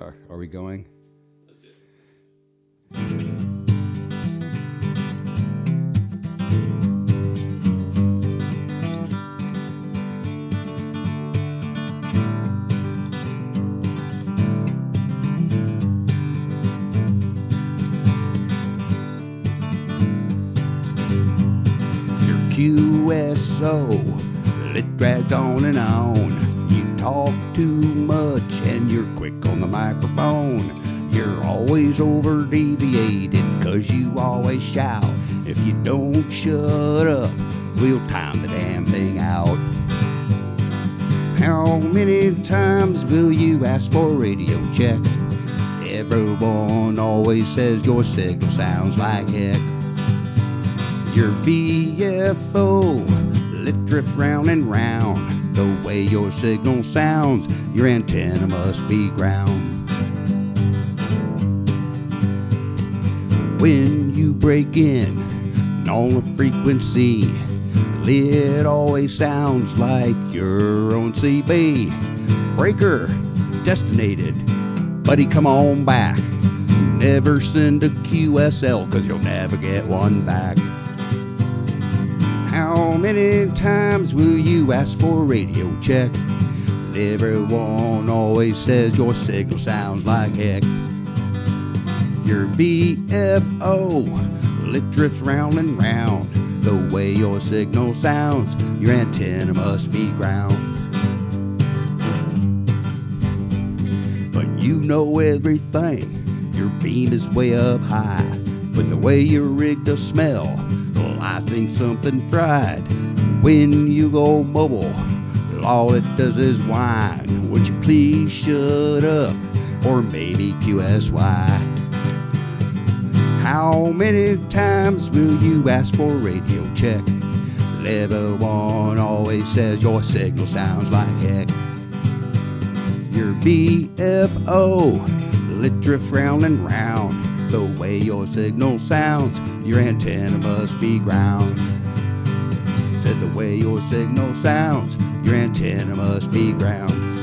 Are we going? Your QSO, it dragged on and on. You talk too much and you're quick on the microphone. You're always over deviated cause you always shout. If you don't shut up, we'll time the damn thing out. How many times will you ask for a radio check? Everyone always says your signal sounds like heck. Your VFO, it drifts round and round. The way your signal sounds, your antenna must be ground. When you break in on a frequency, it always sounds like you're on CB. Breaker, destinated, buddy, come on back. Never send a QSL, cause you'll never get one back. How many times will you ask for a radio check? Everyone always says your signal sounds like heck. Your VFO, it drifts round and round. The way your signal sounds, your antenna must be ground. But you know everything, your beam is way up high. But the way you're rigged to smell, well, I think something fried. When you go mobile, all it does is whine. Would you please shut up, or maybe QSY? How many times will you ask for a radio check? Everyone always says your signal sounds like heck. Your VFO, it drifts round and round. The way your signal sounds, your antenna must be ground. Said the way your signal sounds, your antenna must be ground.